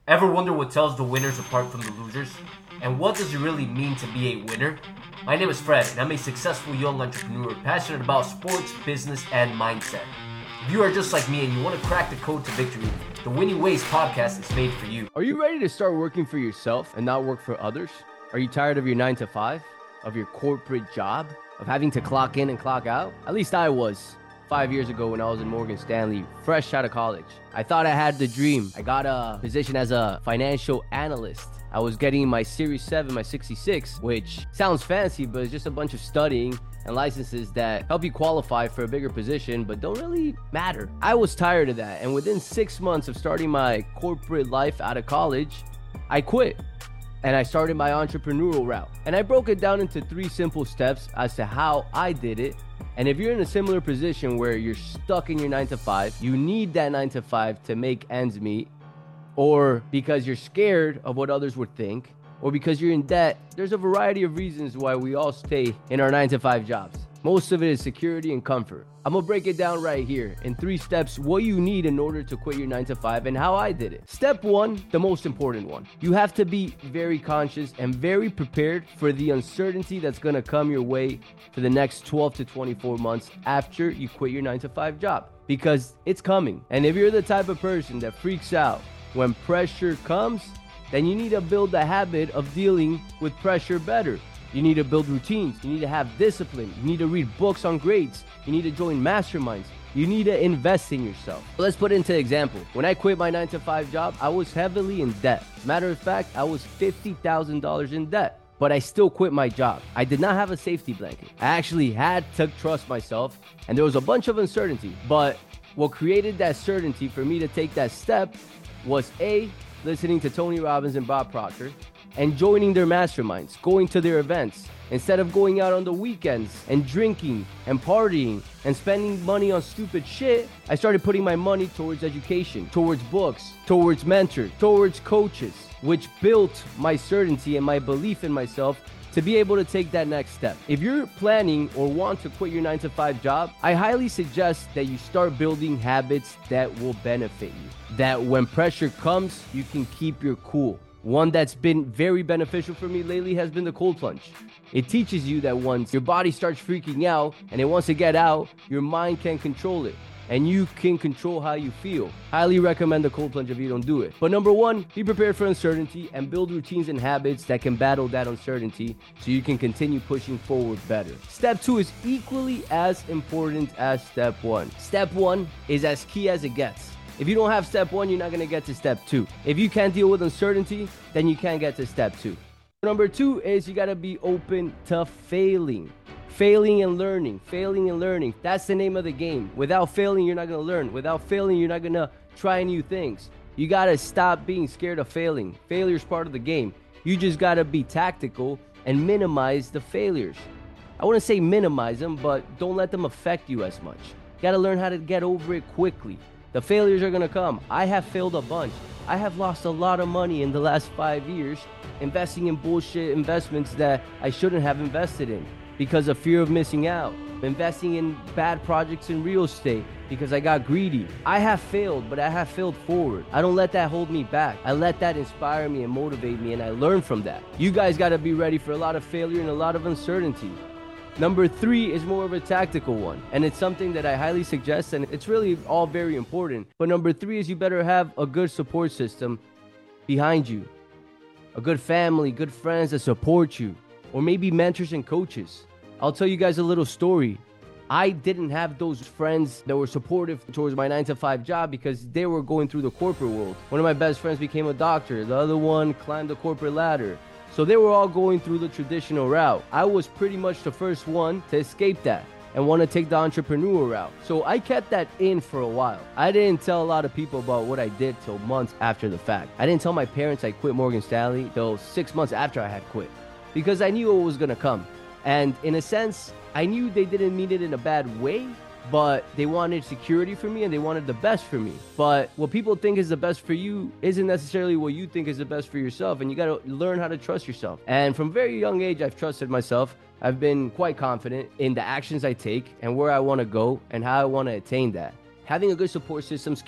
Ever wonder what tells the winners apart from the losers? And what does it really mean to be a winner? My name is Fred, and I'm a successful young entrepreneur passionate about sports, business, and mindset. If you are just like me and you want to crack the code to victory, the Winning Ways podcast is made for you. Are you ready to start working for yourself and not work for others? Are you tired of your 9 to 5, of your corporate job, of having to clock in and clock out? At least I was 5 years ago when I was in Morgan Stanley, fresh out of college. I thought I had the dream. I got a position as a financial analyst. I was getting my Series 7, my 66, which sounds fancy, but it's just a bunch of studying and licenses that help you qualify for a bigger position, but don't really matter. I was tired of that, and within 6 months of starting my corporate life out of college, I quit. And I started my entrepreneurial route. And I broke it down into 3 simple steps as to how I did it. And if you're in a similar position where you're stuck in your 9 to 5, you need that 9 to 5 to make ends meet, or because you're scared of what others would think, or because you're in debt, there's a variety of reasons why we all stay in our 9 to 5 jobs. Most of it is security and comfort. I'm gonna break it down right here in 3 steps, what you need in order to quit your 9 to 5 and how I did it. Step 1, the most important one. You have to be very conscious and very prepared for the uncertainty that's gonna come your way for the next 12 to 24 months after you quit your 9 to 5 job, because it's coming. And if you're the type of person that freaks out when pressure comes, then you need to build the habit of dealing with pressure better. You need to build routines. You need to have discipline. You need to read books on grades. You need to join masterminds. You need to invest in yourself. Let's put it into example. When I quit my 9 to 5 job, I was heavily in debt. Matter of fact, I was $50,000 in debt, but I still quit my job. I did not have a safety blanket. I actually had to trust myself, and there was a bunch of uncertainty. But what created that certainty for me to take that step was listening to Tony Robbins and Bob Proctor, and joining their masterminds, going to their events. Instead of going out on the weekends and drinking and partying and spending money on stupid shit, I started putting my money towards education, towards books, towards mentors, towards coaches, which built my certainty and my belief in myself to be able to take that next step. If you're planning or want to quit your 9 to 5 job, I highly suggest that you start building habits that will benefit you, that when pressure comes, you can keep your cool. One that's been very beneficial for me lately has been the cold plunge. It teaches you that once your body starts freaking out and it wants to get out, your mind can control it, and you can control how you feel. Highly recommend the cold plunge if you don't do it. But number 1, be prepared for uncertainty and build routines and habits that can battle that uncertainty so you can continue pushing forward better. Step 2 is equally as important as step 1. Step 1 is as key as it gets. If you don't have step 1, you're not going to get to step 2. If you can't deal with uncertainty, then you can't get to step 2. Number 2 is you got to be open to failing. Failing and learning. Failing and learning. That's the name of the game. Without failing, you're not going to learn. Without failing, you're not going to try new things. You got to stop being scared of failing. Failure is part of the game. You just got to be tactical and minimize the failures. I wouldn't say minimize them, but don't let them affect you as much. You got to learn how to get over it quickly. The failures are going to come. I have failed a bunch. I have lost a lot of money in the last 5 years investing in bullshit investments that I shouldn't have invested in because of fear of missing out. Investing in bad projects in real estate because I got greedy. I have failed, but I have failed forward. I don't let that hold me back. I let that inspire me and motivate me, and I learn from that. You guys got to be ready for a lot of failure and a lot of uncertainty. Number 3 is more of a tactical one, and it's something that I highly suggest, and it's really all very important. But number 3 is you better have a good support system behind you. A good family, good friends that support you, or maybe mentors and coaches. I'll tell you guys a little story. I didn't have those friends that were supportive towards my 9 to 5 job because they were going through the corporate world. One of my best friends became a doctor. The other one climbed the corporate ladder. So they were all going through the traditional route. I was pretty much the first one to escape that and want to take the entrepreneurial route. So I kept that in for a while. I didn't tell a lot of people about what I did till months after the fact. I didn't tell my parents I quit Morgan Stanley till 6 months after I had quit because I knew what was going to come. And in a sense, I knew they didn't mean it in a bad way, but they wanted security for me and they wanted the best for me. But what people think is the best for you isn't necessarily what you think is the best for yourself, and you got to learn how to trust yourself. And from a very young age, I've trusted myself. I've been quite confident in the actions I take and where I want to go and how I want to attain that. Having a good support system is key.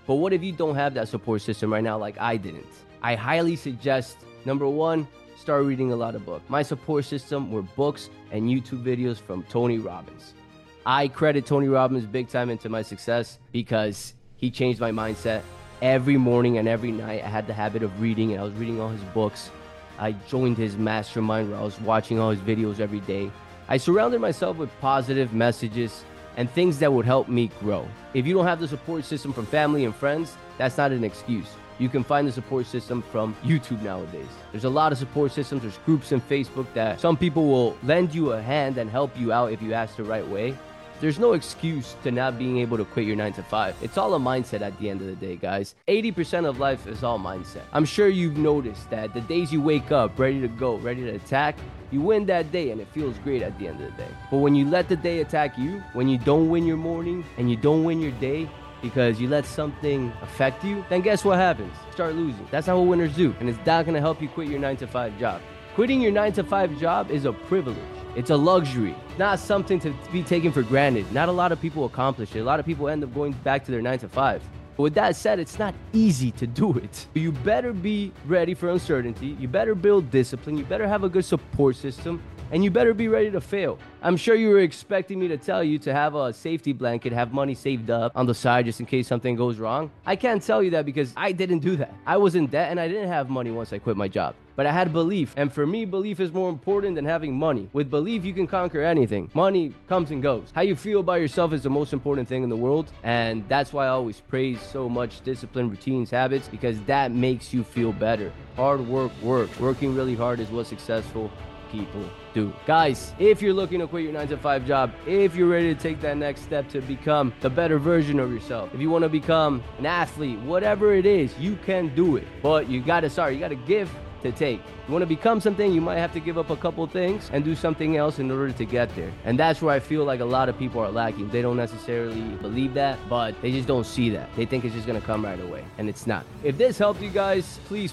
But what if you don't have that support system right now like I didn't? I highly suggest, number one, start reading a lot of books. My support system were books and YouTube videos from Tony Robbins. I credit Tony Robbins big time into my success because he changed my mindset. Every morning and every night, I had the habit of reading, and I was reading all his books. I joined his mastermind where I was watching all his videos every day. I surrounded myself with positive messages and things that would help me grow. If you don't have the support system from family and friends, that's not an excuse. You can find the support system from YouTube nowadays. There's a lot of support systems. There's groups in Facebook that some people will lend you a hand and help you out if you ask the right way. There's no excuse to not being able to quit your 9 to 5. It's all a mindset at the end of the day, guys. 80% of life is all mindset. I'm sure you've noticed that the days you wake up ready to go, ready to attack, you win that day and it feels great at the end of the day. But when you let the day attack you, when you don't win your morning and you don't win your day because you let something affect you, then guess what happens? Start losing. That's not what winners do. And it's not going to help you quit your 9 to 5 job. Quitting your 9 to 5 job is a privilege. It's a luxury, not something to be taken for granted. Not a lot of people accomplish it. A lot of people end up going back to their 9 to 5. But with that said, it's not easy to do it. You better be ready for uncertainty. You better build discipline. You better have a good support system. And you better be ready to fail. I'm sure you were expecting me to tell you to have a safety blanket, have money saved up on the side just in case something goes wrong. I can't tell you that because I didn't do that. I was in debt and I didn't have money once I quit my job. But I had belief. And for me, belief is more important than having money. With belief, you can conquer anything. Money comes and goes. How you feel about yourself is the most important thing in the world. And that's why I always praise so much discipline, routines, habits, because that makes you feel better. Hard work works. Working really hard is what successful people do. Guys, if you're looking to quit your 9 to 5 job, if you're ready to take that next step to become the better version of yourself, if you want to become an athlete, whatever it is, you can do it. But you got to start. You got to give to take. You want to become something, you might have to give up a couple things and do something else in order to get there. And that's where I feel like a lot of people are lacking. They don't necessarily believe that, but they just don't see that. They think it's just going to come right away, and it's not. If this helped you guys, please,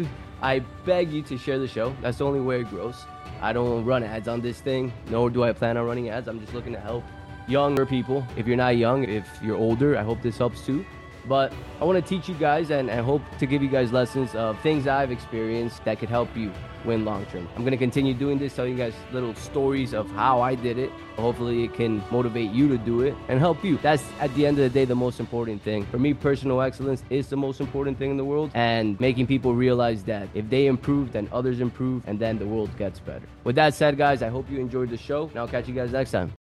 I beg you to share the show. That's the only way it grows. I don't run ads on this thing, nor do I plan on running ads. I'm just looking to help younger people. If you're not young, if you're older, I hope this helps too. But I want to teach you guys and hope to give you guys lessons of things I've experienced that could help you win long term. I'm going to continue doing this, telling you guys little stories of how I did it. Hopefully it can motivate you to do it and help you. That's at the end of the day the most important thing. For me, personal excellence is the most important thing in the world, and making people realize that if they improve, then others improve, and then the world gets better. With that said, guys, I hope you enjoyed the show, and I'll catch you guys next time.